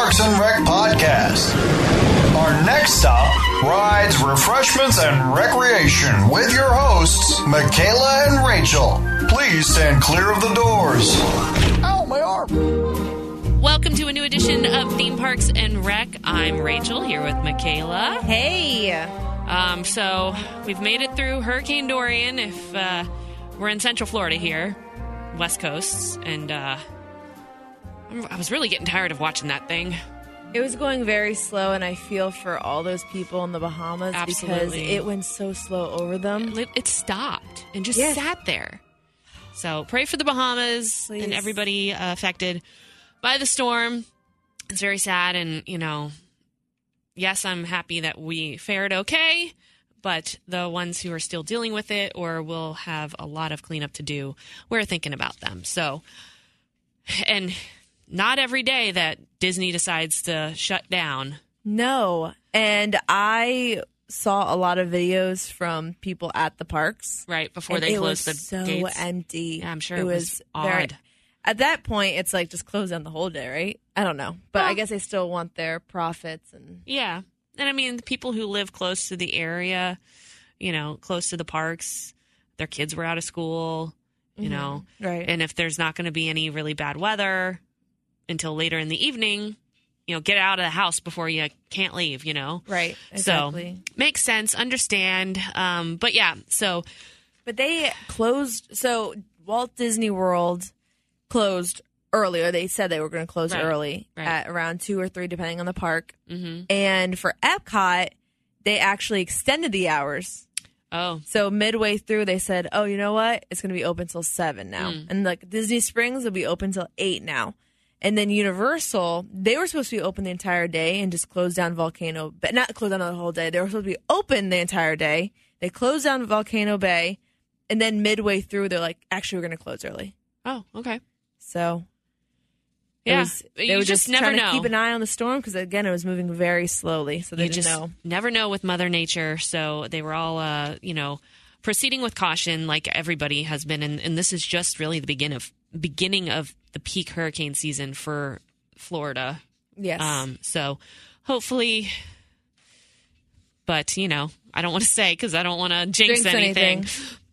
Parks and Rec podcast. Our next stop, rides, refreshments, and recreation with your hosts, Michaela and Rachel. Please stand clear of the doors. Ow, my arm. Welcome to a new edition of Theme Parks and Rec. I'm Rachel, here with Michaela. Hey. So we've made it through Hurricane Dorian. If we're in Central Florida here, West Coast, and I was really getting tired of watching that thing. It was going very slow, and I feel for all those people in the Bahamas because it went so slow over them. It stopped and just sat there. So pray for the Bahamas Please. And everybody affected by the storm. It's very sad, and, yes, I'm happy that we fared okay, but the ones who are still dealing with it or will have a lot of cleanup to do, we're thinking about them. So, and not every day that Disney decides to shut down. No, and I saw a lot of videos from people at the parks. Right, before they closed the gates. It was so empty. Yeah, I'm sure it was odd. At that point, it's like just close down the whole day, right? I don't know. But I guess they still want their profits. Yeah. And I mean, the people who live close to the area, close to the parks, their kids were out of school, Right. And if there's not going to be any really bad weather until later in the evening, get out of the house before you can't leave, Right, exactly. So, makes sense, understand. But yeah, so. But they closed, so Walt Disney World closed earlier. They said they were going to close early at around 2 or 3, depending on the park. Mm-hmm. And for Epcot, they actually extended the hours. Oh. So midway through, they said, oh, you know what? It's going to be open till 7 now. And like Disney Springs will be open till 8 now. And then Universal, they were supposed to be open the entire day and just close down Volcano, but not close down the whole day. They were supposed to be open the entire day. They closed down Volcano Bay. And then midway through, they're like, actually, we're going to close early. Oh, okay. So, yeah, they were just never trying know. to keep an eye on the storm because, again, it was moving very slowly. So they didn't know. Never know with Mother Nature. So they were all, proceeding with caution like everybody has been. And this is just really the beginning of the peak hurricane season for Florida. Yes. So hopefully, but, I don't want to say because I don't want to jinx anything.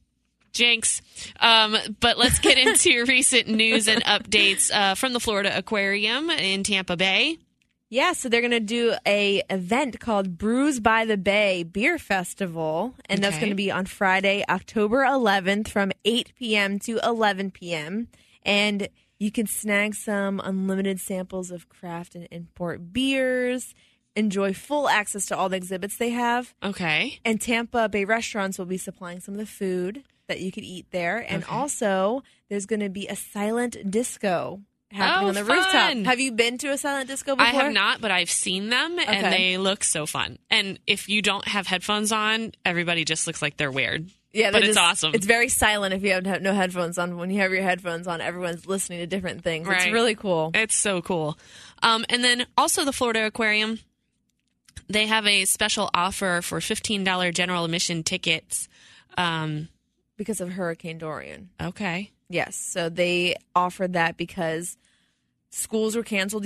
Jinx. But let's get into recent news and updates from the Florida Aquarium in Tampa Bay. Yeah, so they're going to do a event called Brews by the Bay Beer Festival, and that's going to be on Friday, October 11th from 8 p.m. to 11 p.m., and you can snag some unlimited samples of craft and import beers, enjoy full access to all the exhibits they have. Okay. And Tampa Bay restaurants will be supplying some of the food that you could eat there. And also, there's going to be a silent disco happening on the rooftop. Have you been to a silent disco before? I have not, but I've seen them, and they look so fun. And if you don't have headphones on, everybody just looks like they're weird. Yeah, but it's awesome. It's very silent if you have no headphones on. When you have your headphones on, everyone's listening to different things. Right. It's really cool. It's so cool. And then also the Florida Aquarium, they have a special offer for $15 general admission tickets. Because of Hurricane Dorian. Okay. Yes. So they offered that because schools were canceled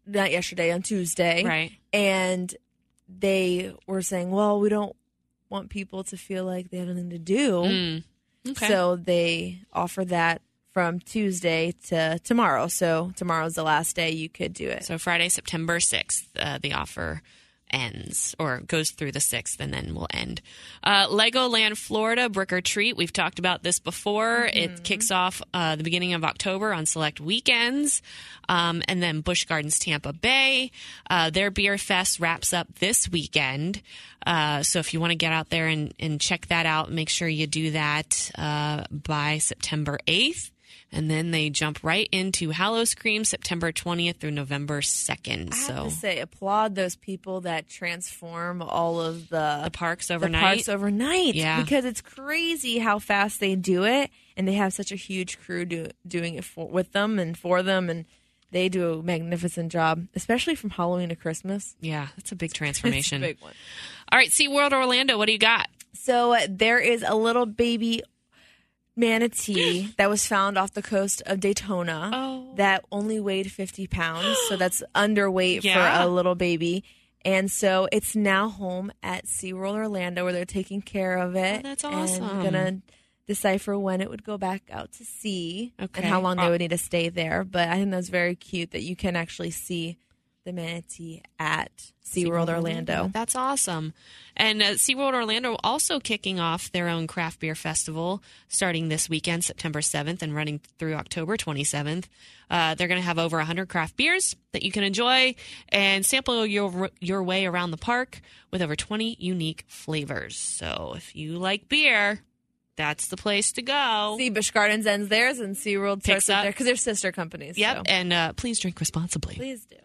on Tuesday. Right. And they were saying, well, we don't want people to feel like they have nothing to do. Okay. So they offer that from Tuesday to tomorrow. So tomorrow's the last day you could do it. So Friday, September 6th, the offer ends or goes through the 6th and then will end. Legoland Florida Brick or Treat. We've talked about this before. It kicks off the beginning of October on select weekends. And then Busch Gardens Tampa Bay. Their Beer Fest wraps up this weekend. So if you want to get out there and check that out, make sure you do that by September 8th. And then they jump right into Howl-O-Scream September 20th through November 2nd. I have to say, applaud those people that transform all of the parks overnight. Yeah. Because it's crazy how fast they do it. And they have such a huge crew doing it with them and for them. And they do a magnificent job, especially from Halloween to Christmas. Yeah, that's a big transformation. It's a big one. All right, SeaWorld Orlando, what do you got? So there is a little baby manatee that was found off the coast of Daytona that only weighed 50 pounds. So that's underweight for a little baby. And so it's now home at SeaWorld Orlando where they're taking care of it. Oh, that's awesome. And we're going to decipher when it would go back out to sea and how long they would need to stay there. But I think that's very cute that you can actually see the manatee at SeaWorld Orlando. That's awesome. And SeaWorld Orlando also kicking off their own craft beer festival starting this weekend, September 7th, and running through October 27th. They're going to have over 100 craft beers that you can enjoy and sample your way around the park with over 20 unique flavors. So if you like beer, that's the place to go. See, Busch Gardens ends theirs and SeaWorld starts up there because they're sister companies. Yep, so. and please drink responsibly. Please do.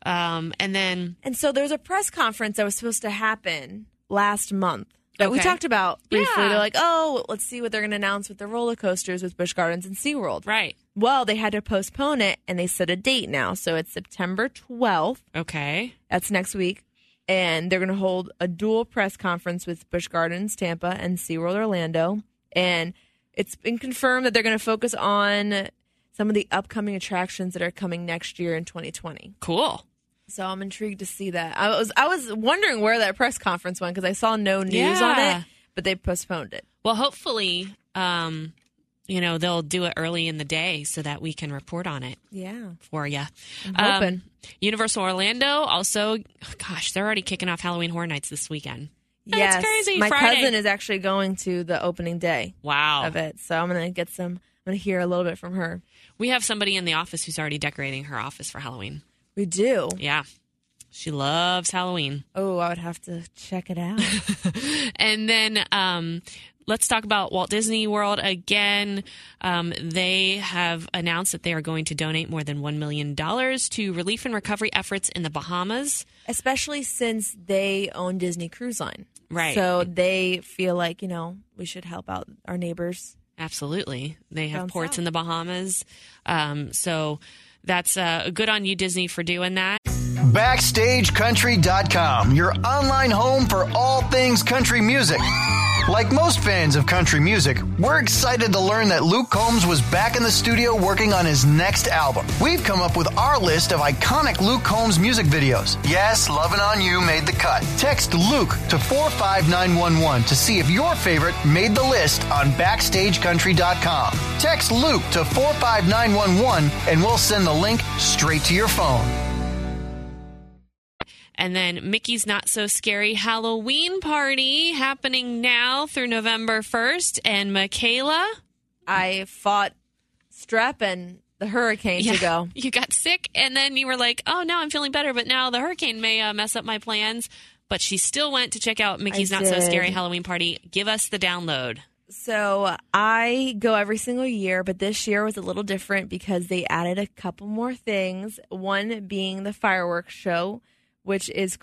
And so there was a press conference that was supposed to happen last month that we talked about briefly. They're like, let's see what they're going to announce with the roller coasters with Busch Gardens and SeaWorld. Right. Well, they had to postpone it, and they set a date now. So it's September 12th. Okay. That's next week. And they're going to hold a dual press conference with Busch Gardens Tampa and SeaWorld Orlando. And it's been confirmed that they're going to focus on some of the upcoming attractions that are coming next year in 2020. Cool. So I'm intrigued to see that. I was wondering where that press conference went because I saw no news on it, but they postponed it. Well, hopefully, they'll do it early in the day so that we can report on it. Yeah. For you. I'm hoping. Universal Orlando also, they're already kicking off Halloween Horror Nights this weekend. Yes. That's crazy. My Friday. cousin is actually going to the opening day of it. So I'm going to hear a little bit from her. We have somebody in the office who's already decorating her office for Halloween. We do? Yeah. She loves Halloween. Oh, I would have to check it out. And then let's talk about Walt Disney World again. They have announced that they are going to donate more than $1 million to relief and recovery efforts in the Bahamas. Especially since they own Disney Cruise Line. Right. So they feel like, we should help out our neighbors. Absolutely. They have ports in the Bahamas. So that's good on you, Disney, for doing that. BackstageCountry.com, your online home for all things country music. Like most fans of country music, we're excited to learn that Luke Combs was back in the studio working on his next album. We've come up with our list of iconic Luke Combs music videos. Yes, Lovin' On You made the cut. Text Luke to 45911 to see if your favorite made the list on BackstageCountry.com. Text Luke to 45911 and we'll send the link straight to your phone. And then Mickey's Not So Scary Halloween Party happening now through November 1st. And Michaela? I fought strep and the hurricane to go. You got sick and then you were like, oh, now I'm feeling better. But now the hurricane may mess up my plans. But she still went to check out Mickey's Not So Scary Halloween Party. Give us the download. So I go every single year, but this year was a little different because they added a couple more things. One being the fireworks show, which is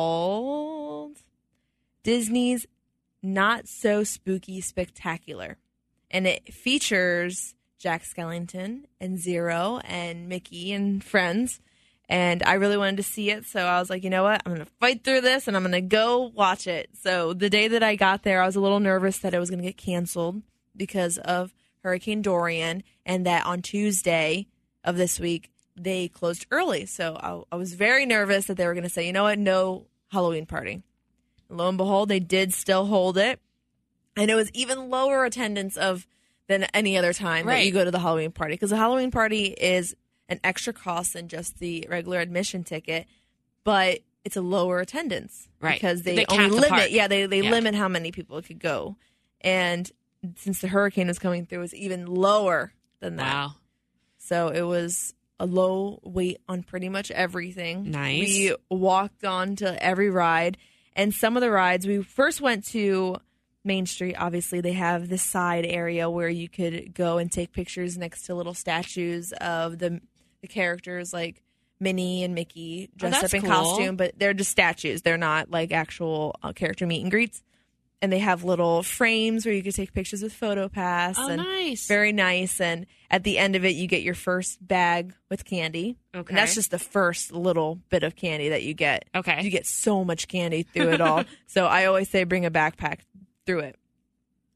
called Disney's Not So Spooky Spectacular. And it features Jack Skellington and Zero and Mickey and friends. And I really wanted to see it, so I was like, you know what? I'm going to fight through this, and I'm going to go watch it. So the day that I got there, I was a little nervous that it was going to get canceled because of Hurricane Dorian, and that on Tuesday of this week, they closed early. So I was very nervous that they were going to say, you know what, no Halloween party. Lo and behold, they did still hold it. And it was even lower attendance than any other time that you go to the Halloween party. Because the Halloween party is an extra cost than just the regular admission ticket. But it's a lower attendance. Right. Because they only limit. They limit how many people could go. And since the hurricane was coming through, it was even lower than that. Wow. So it was a low wait on pretty much everything. Nice. We walked on to every ride. And some of the rides, we first went to Main Street. Obviously, they have this side area where you could go and take pictures next to little statues of the characters like Minnie and Mickey dressed up in costume. But they're just statues. They're not like actual character meet and greets. And they have little frames where you can take pictures with PhotoPass. Oh, nice. Very nice. And at the end of it, you get your first bag with candy. Okay. And that's just the first little bit of candy that you get. Okay. You get so much candy through it all. So I always say bring a backpack through it.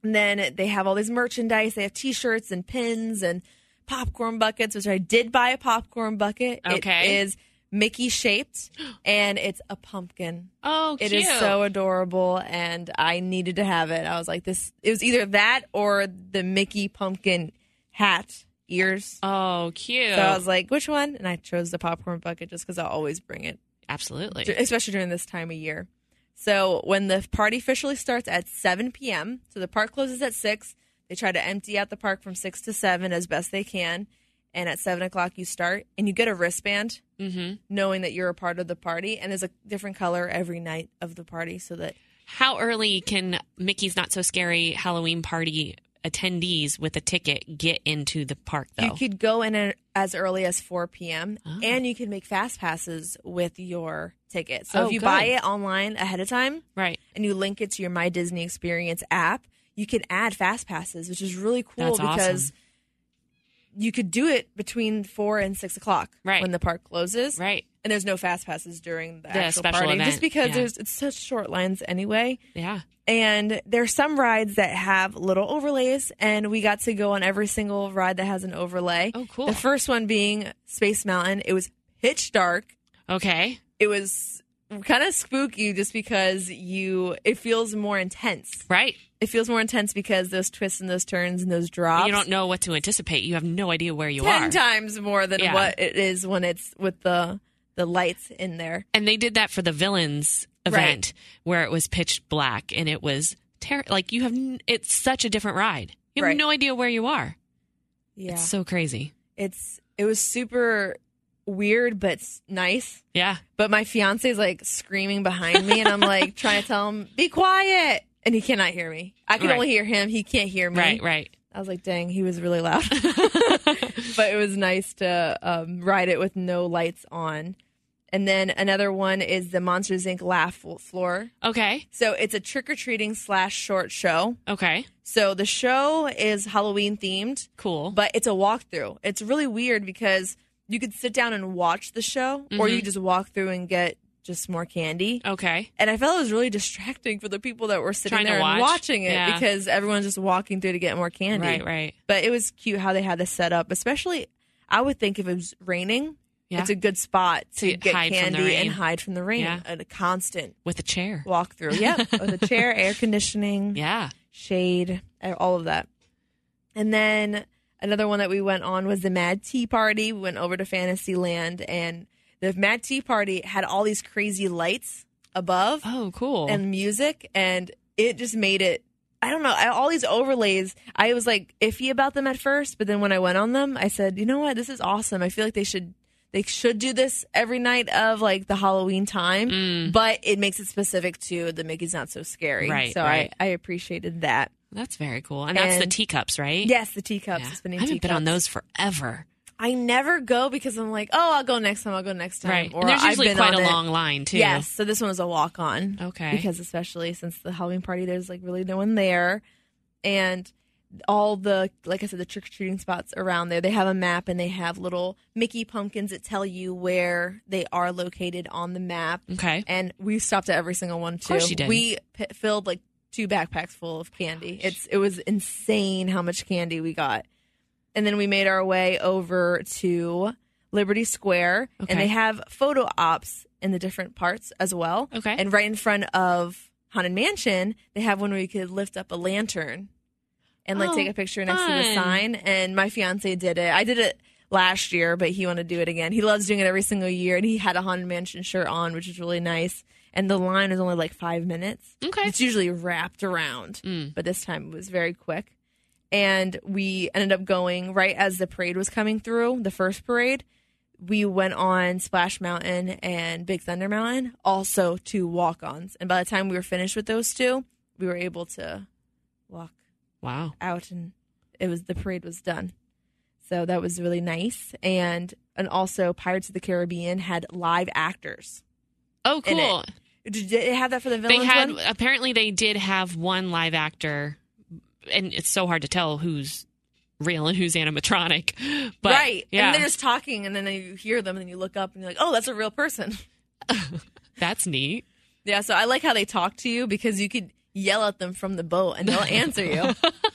And then they have all these merchandise. They have T-shirts and pins and popcorn buckets, which I did buy a popcorn bucket. Okay. It is Mickey shaped, and it's a pumpkin. Oh, cute. It is so adorable, and I needed to have it. I was like, this. It was either that or the Mickey pumpkin hat ears. Oh, cute. So I was like, which one? And I chose the popcorn bucket just because I'll always bring it, Absolutely. especially during this time of year. So when the party officially starts at 7 p.m., so the park closes at 6, they try to empty out the park from 6 to 7 as best they can. And at 7 o'clock you start, and you get a wristband knowing that you're a part of the party. And there's a different color every night of the party so that... How early can Mickey's Not So Scary Halloween party attendees with a ticket get into the park, though? You could go in as early as 4 p.m. And you can make fast passes with your ticket. So if you buy it online ahead of time, right, and you link it to your My Disney Experience app, you can add fast passes, which is really cool. That's because awesome. you could do it between 4 and 6 o'clock Right. when the park closes. Right. And there's no fast passes during the actual special party. event. Just because Yeah. it's such short lines anyway. Yeah. And there's some rides that have little overlays, and we got to go on every single ride that has an overlay. Oh, cool. The first one being Space Mountain. It was pitch dark. Okay. It was kind of spooky just because it feels more intense. Right. It feels more intense because those twists and those turns and those drops. You don't know what to anticipate. You have no idea where you 10 are. times more than Yeah. what it is when it's with the lights in there. And they did that for the Villains event where it was pitch black and it was like you have it's such a different ride. You have Right. no idea where you are. Yeah. It's so crazy. It was super weird but nice. Yeah. But my fiance is like screaming behind me, and I'm like trying to tell him, be quiet. And he cannot hear me. I can Right. only hear him. He can't hear me. Right. I was like, dang, he was really loud. But it was nice to ride it with no lights on. And then another one is the Monsters, Inc. Laugh Floor. Okay. So it's a trick-or-treating / short show. Okay. So the show is Halloween themed, Cool. but it's a walkthrough. It's really weird because you could sit down and watch the show, or you could just walk through and get just more candy. Okay. And I felt it was really distracting for the people that were sitting Trying to there and watch? watching it Yeah. because everyone's just walking through to get more candy. Right. But it was cute how they had this set up, especially I would think if it was raining, Yeah. it's a good spot to To get hide from the candy rain. and hide from the rain. Yeah. A constant With a chair. walkthrough. Yep. With a chair, air conditioning, Yeah. shade, all of that. And then another one that we went on was the Mad Tea Party. We went over to Fantasyland, and the Mad Tea Party had all these crazy lights above Oh, cool. and music, and it just made it, I don't know, all these overlays. I was like iffy about them at first, but then when I went on them, I said, you know what, this is awesome. I feel like they should do this every night of like the Halloween time, but it makes it specific to the Mickey's Not So Scary. Right, So right. I appreciated that. That's very cool. And that's the And- teacups, right? Yes, the teacups, Yeah. the spinning I haven't teacups. been on those forever. I never go because I'm like, oh, I'll go next time. Right. Or And there's I've usually been quite on a it. long line, too. Yes. So this one was a walk on. Okay. Because especially since the Halloween party, there's like really no one there. And all the, like I said, the trick-or-treating spots around there, they have a map and they have little Mickey pumpkins that tell you where they are located on the map. Okay. And we stopped at every single one, too. course you did. We filled like 2 backpacks full of candy. It was insane how much candy we got. And then we made our way over to Liberty Square, Okay. and they have photo ops in the different parts as well. Okay. And right in front of Haunted Mansion, they have one where you could lift up a lantern and like Oh, take a picture next to the fun. sign. And my fiance did it. I did it last year, but he wanted to do it again. He loves doing it every single year, and he had a Haunted Mansion shirt on, which is really nice. And the line is only like 5 minutes. Okay. It's usually wrapped around, but this time it was very quick. And we ended up going right as the parade was coming through, the first parade. We went on Splash Mountain and Big Thunder Mountain, also 2 walk-ons. And by the time we were finished with those 2, we were able to walk Wow. out, and the parade was done. So that was really nice. And also Pirates of the Caribbean had live actors. Oh, in cool. Did it have that for the They villains had, one? apparently they did have one live actor, and it's so hard to tell who's real and who's animatronic. But, Right. Yeah. And they're just talking, and then you hear them, and then you look up, and you're like, oh, that's a real person. That's neat. Yeah, so I like how they talk to you because you yell at them from the boat, and they'll answer you.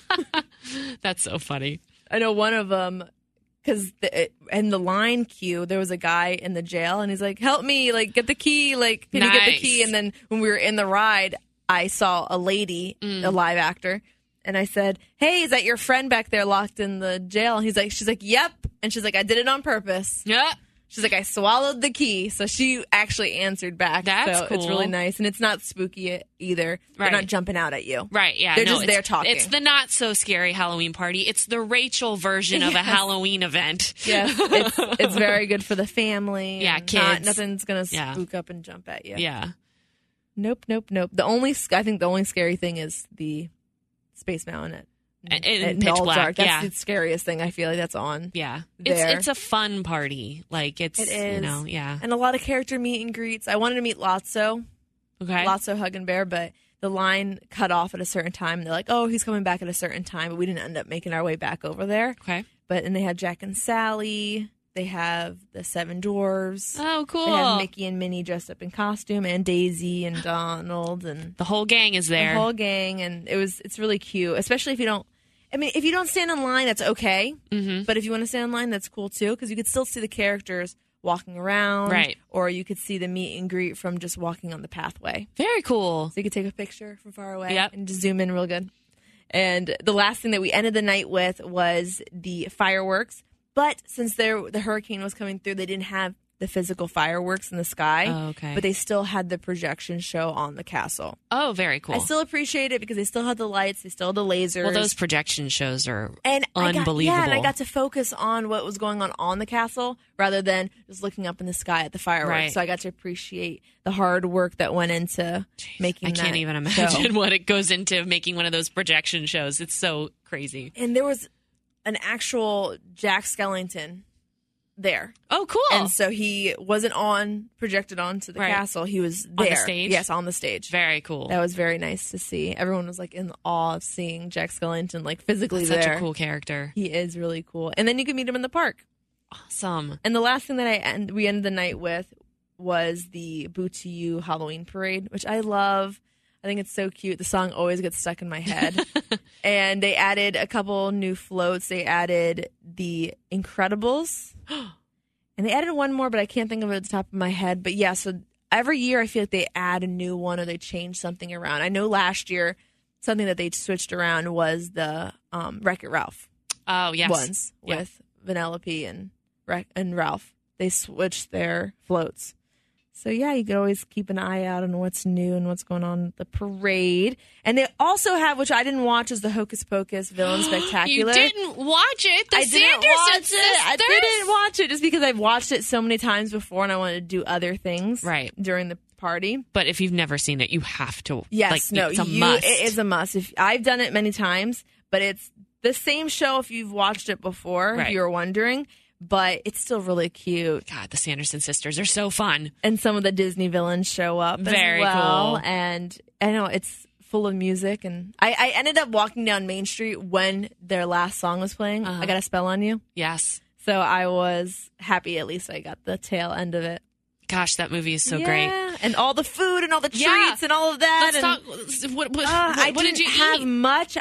That's so funny. I know one of them, because in the line queue, there was a guy in the jail, and he's like, help me, like, get the key, like, can you get the key? And then when we were in the ride, I saw a lady, a live actor, and I said, hey, is that your friend back there locked in the jail? And she's like, yep. And she's like, I did it on purpose. Yeah. She's like, I swallowed the key. So she actually answered back. That's cool. It's really nice. And it's not spooky either. They're not jumping out at you. Right, yeah. They're just there talking. It's the not so scary Halloween party. It's the Rachel version of a Halloween event. Yes. It's very good for the family. Yeah, kids. Nothing's going to spook up and jump at you. Yeah. Nope. I think the only scary thing is the Space Mountain at Pitch Black. Dark. That's the scariest thing I feel like that's on. Yeah. There. It's a fun party. Like, it is. You know, yeah. And a lot of character meet and greets. I wanted to meet Lotso. Okay. Lotso, Hug and Bear, but the line cut off at a certain time. They're like, oh, he's coming back at a certain time, but we didn't end up making our way back over there. Okay. And they had Jack and Sally. They have the Seven Dwarves. Oh, cool. They have Mickey and Minnie dressed up in costume, and Daisy and Donald, and the whole gang is there. The whole gang, and it's really cute, especially if you don't. I mean, if you don't stand in line, that's okay. Mm-hmm. But if you want to stand in line, that's cool too, because you could still see the characters walking around, right? Or you could see the meet and greet from just walking on the pathway. Very cool. So you could take a picture from far away, yep, and just zoom in real good. And the last thing that we ended the night with was the fireworks. But since the hurricane was coming through, they didn't have the physical fireworks in the sky. Oh, okay. But they still had the projection show on the castle. Oh, very cool. I still appreciate it because they still had the lights, they still had the lasers. Well, those projection shows are unbelievable. And I got to focus on what was going on the castle rather than just looking up in the sky at the fireworks. Right. So I got to appreciate the hard work that went into making that I can't even imagine what it goes into making one of those projection shows. It's so crazy. And there was an actual Jack Skellington there. Oh, cool. And so he wasn't projected onto the castle. He was there. On the stage? Yes, on the stage. Very cool. That was very nice to see. Everyone was like in awe of seeing Jack Skellington like physically there. Such a cool character. He is really cool. And then you can meet him in the park. Awesome. And the last thing that we ended the night with was the Boo to You Halloween parade, which I love. I think it's so cute. The song always gets stuck in my head. And they added a couple new floats. They added the Incredibles. And they added one more, but I can't think of it at the top of my head. But yeah, so every year I feel like they add a new one or they change something around. I know last year something that they switched around was the Wreck-It Ralph. Oh, yes. Ones with Vanellope and Ralph. They switched their floats. So, yeah, you could always keep an eye out on what's new and what's going on at the parade. And they also have, which I didn't watch, is the Hocus Pocus Villain Spectacular. You didn't watch it? I didn't watch it just because I've watched it so many times before and I wanted to do other things during the party. But if you've never seen it, you have to. Yes, it's a must. It is a must. I've done it many times, but it's the same show if you've watched it before, if you were wondering. But it's still really cute. God, the Sanderson sisters are so fun. And some of the Disney villains show up Very as well. Cool. And I know it's full of music. And I ended up walking down Main Street when their last song was playing. I Got a Spell on You. Yes. So I was happy at least I got the tail end of it. Gosh, that movie is so great. And all the food and all the treats and all of that. Let's talk. What did you have much.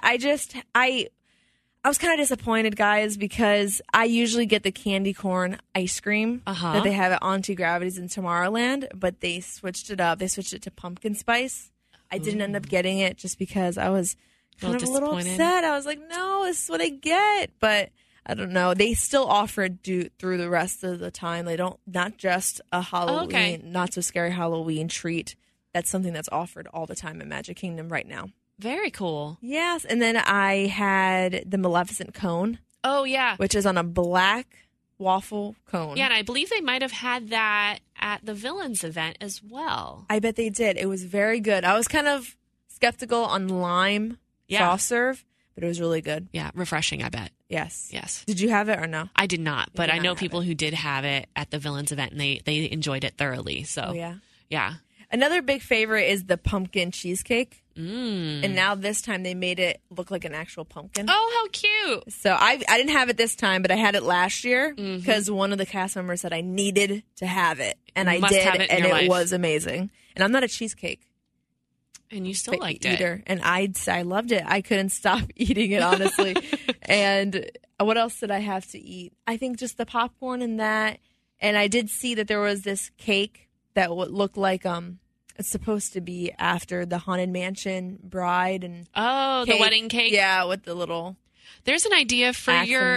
I was kind of disappointed, guys, because I usually get the candy corn ice cream that they have at Auntie Gravity's in Tomorrowland, but they switched it up. They switched it to pumpkin spice. I didn't end up getting it just because I was kind of a little upset. I was like, no, this is what I get. But I don't know. They still offer it through the rest of the time. They don't, not just a Halloween, not so scary Halloween treat. That's something that's offered all the time at Magic Kingdom right now. Very cool. Yes. And then I had the Maleficent cone. Oh, yeah. Which is on a black waffle cone. Yeah, and I believe they might have had that at the Villains event as well. I bet they did. It was very good. I was kind of skeptical on lime soft serve, but it was really good. Yeah, refreshing, I bet. Yes. Yes. Did you have it or no? I did not, but I know people who did have it at the Villains event, and they enjoyed it thoroughly. So, yeah. Another big favorite is the pumpkin cheesecake. And now this time they made it look like an actual pumpkin. Oh, how cute. So I didn't have it this time, but I had it last year because one of the cast members said I needed to have it. And I did, and it was amazing. And I'm not a cheesecake And you still liked it. eater, and I loved it. I couldn't stop eating it, honestly. And what else did I have to eat? I think just the popcorn and that. And I did see that there was this cake that would look like it's supposed to be after the Haunted Mansion bride and the wedding cake. Yeah, with the little. There's an idea for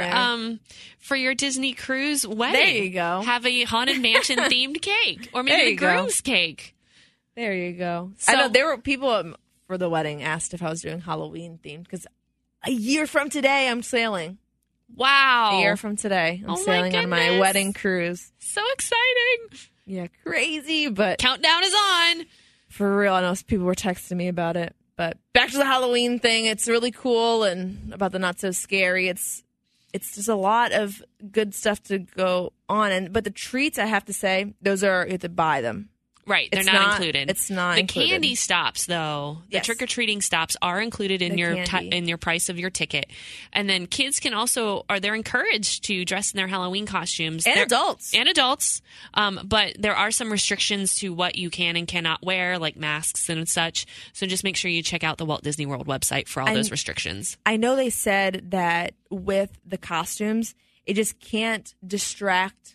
your Disney cruise wedding. There you go. Have a Haunted Mansion themed cake, or maybe the groom's cake. There you go. So, I know there were people for the wedding asked if I was doing Halloween themed because a year from today I'm sailing. Wow. A year from today I'm sailing on my wedding cruise. So exciting. Yeah, crazy, but countdown is on. For real, I know people were texting me about it. But back to the Halloween thing, it's really cool, and about the not so scary. It's just a lot of good stuff to go on, but the treats, I have to say, you have to buy them. Right, they're not included. It's not included. The candy stops, though. The trick-or-treating stops are included in your price of your ticket. And then kids can also, they're encouraged to dress in their Halloween costumes. And adults. And adults. But there are some restrictions to what you can and cannot wear, like masks and such. So just make sure you check out the Walt Disney World website for all those restrictions. I know they said that with the costumes, it just can't distract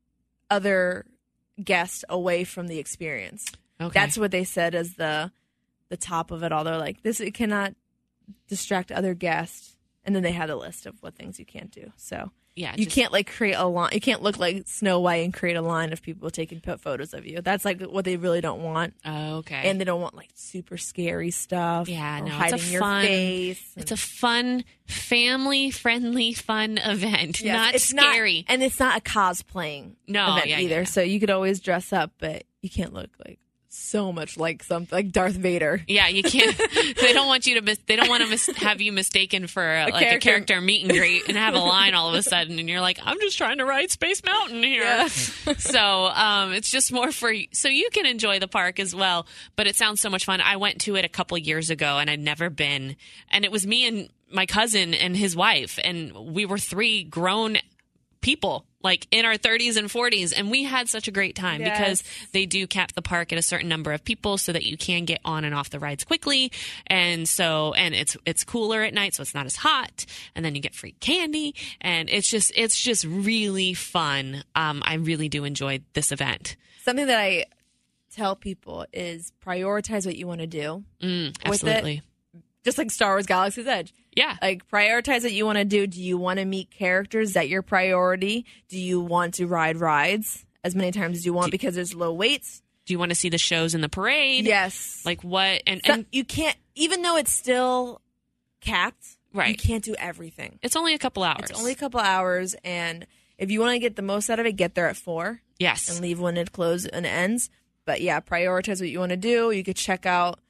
other guest away from the experience. Okay. That's what they said as the top of it all. They're like, it cannot distract other guests. And then they had a list of what things you can't do. So yeah, you can't create a line. You can't look like Snow White and create a line of people taking photos of you. That's what they really don't want. Oh, okay. And they don't want super scary stuff. Yeah, no, hiding your face. It's a fun, family-friendly, fun event. Yeah, it's scary. And it's not a cosplaying event either. Yeah. So you could always dress up, but you can't look so much like something like Darth Vader. Yeah, you can't. They don't want you to. They don't want to have you mistaken for a character meet and greet and have a line all of a sudden, and you're like, I'm just trying to ride Space Mountain here. Yeah. So it's just more so you can enjoy the park as well. But it sounds so much fun. I went to it a couple years ago, and I'd never been, and it was me and my cousin and his wife, and we were 3 grown people, in our 30s and 40s, and we had such a great time because they do cap the park at a certain number of people so that you can get on and off the rides quickly, and it's cooler at night, so it's not as hot, and then you get free candy, and it's just really fun. I really do enjoy this event. Something that I tell people is prioritize what you want to do. Absolutely. With it. Just like Star Wars Galaxy's Edge. Yeah. Prioritize what you want to do. Do you want to meet characters? Is that your priority? Do you want to ride rides as many times as you want because there's low waits? Do you want to see the shows in the parade? Yes. What? And you can't, even though it's still capped, right. You can't do everything. It's only a couple hours. And if you want to get the most out of it, get there at 4. Yes. And leave when it closes and ends. But yeah, prioritize what you want to do. You could check out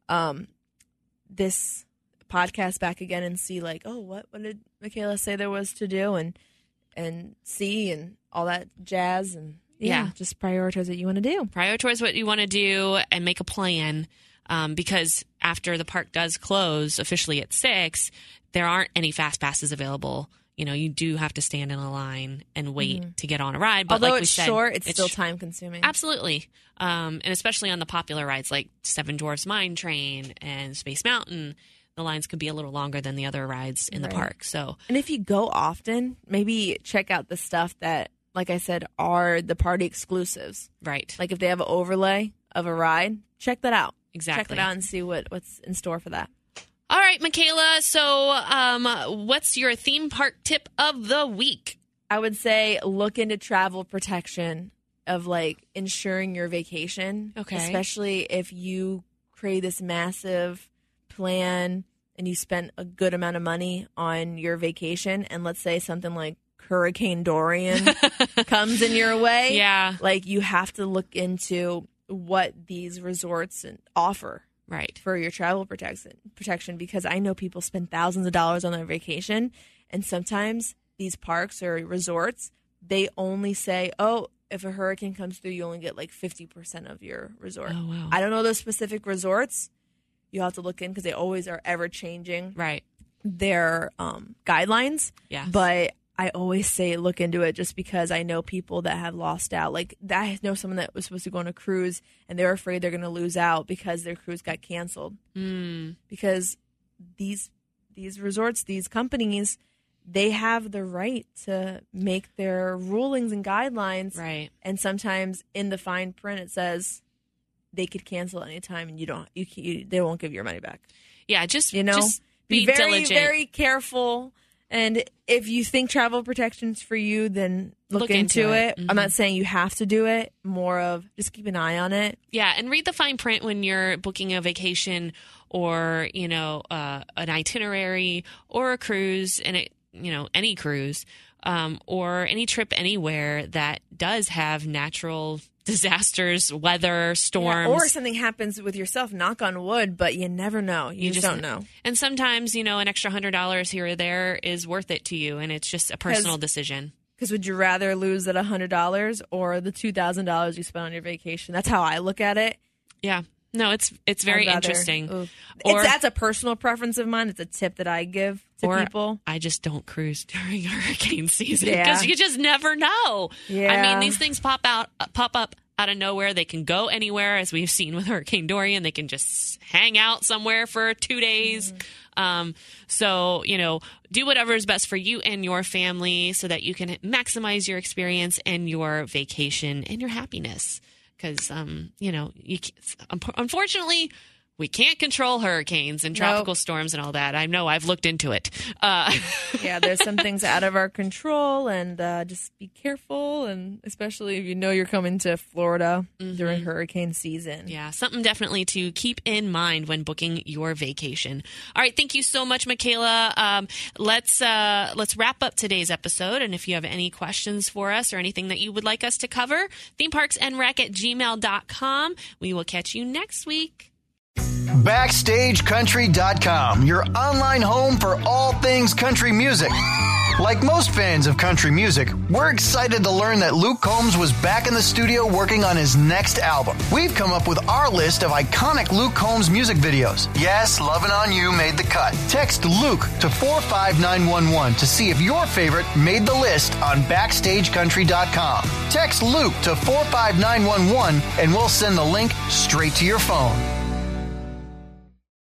this podcast back again and see what did Michaela say there was to do and see and all that jazz, and just prioritize what you want to do. Prioritize what you want to do and make a plan, because after the park does close officially at 6, there aren't any fast passes available. You do have to stand in a line and wait to get on a ride. But although it's short, it's still time consuming. Absolutely. And especially on the popular rides like Seven Dwarfs Mine Train and Space Mountain, the lines could be a little longer than the other rides in the park. So, and if you go often, maybe check out the stuff that, like I said, are the party exclusives. Right. If they have an overlay of a ride, check that out. Exactly. Check it out and see what's in store for that. All right, Michaela. So what's your theme park tip of the week? I would say look into travel protection of insuring your vacation. Okay. Especially if you create this massive plan and you spend a good amount of money on your vacation, and let's say something like Hurricane Dorian comes in your way. Yeah. You have to look into what these resorts offer. Right. For your travel protection, because I know people spend thousands of dollars on their vacation, and sometimes these parks or resorts, they only say, if a hurricane comes through, you only get 50% of your resort. Oh, wow. I don't know those specific resorts. You have to look in because they always are ever changing right. their guidelines. Yeah. But I always say look into it just because I know people that have lost out. Like, I know someone that was supposed to go on a cruise, and they're afraid they're going to lose out because their cruise got canceled. Because these resorts, these companies, they have the right to make their rulings and guidelines. Right. And sometimes in the fine print it says they could cancel anytime, and they won't give your money back. Yeah, just be very, diligent. very careful. And if you think travel protection's for you, then look into it. I'm not saying you have to do it. More of just keep an eye on it. Yeah, and read the fine print when you're booking a vacation or, an itinerary or a cruise, and any cruise or any trip anywhere that does have natural disasters, weather, storms. Yeah, or something happens with yourself, knock on wood, but you never know. You just don't know. And sometimes, an extra $100 here or there is worth it to you, and it's just a personal decision. Because would you rather lose that $100 or the $2,000 you spent on your vacation? That's how I look at it. Yeah. No, it's very interesting. That's a personal preference of mine. It's a tip that I give to people. I just don't cruise during hurricane season because you just never know. Yeah. I mean, these things pop up out of nowhere. They can go anywhere, as we've seen with Hurricane Dorian. They can just hang out somewhere for 2 days. So, do whatever is best for you and your family so that you can maximize your experience and your vacation and your happiness. Because, unfortunately, we can't control hurricanes and tropical storms and all that. I know. I've looked into it. Yeah, there's some things out of our control, and just be careful, and especially if you're coming to Florida during hurricane season. Yeah, something definitely to keep in mind when booking your vacation. All right, thank you so much, Michaela. Let's wrap up today's episode, and if you have any questions for us or anything that you would like us to cover, themeparksandrec@gmail.com. We will catch you next week. BackstageCountry.com, your online home for all things country music. Like most fans of country music, we're excited to learn that Luke Combs was back in the studio working on his next album. We've come up with our list of iconic Luke Combs music videos. Yes, Lovin' On You made the cut. Text Luke to 45911 to see if your favorite made the list on BackstageCountry.com. Text Luke to 45911 and we'll send the link straight to your phone.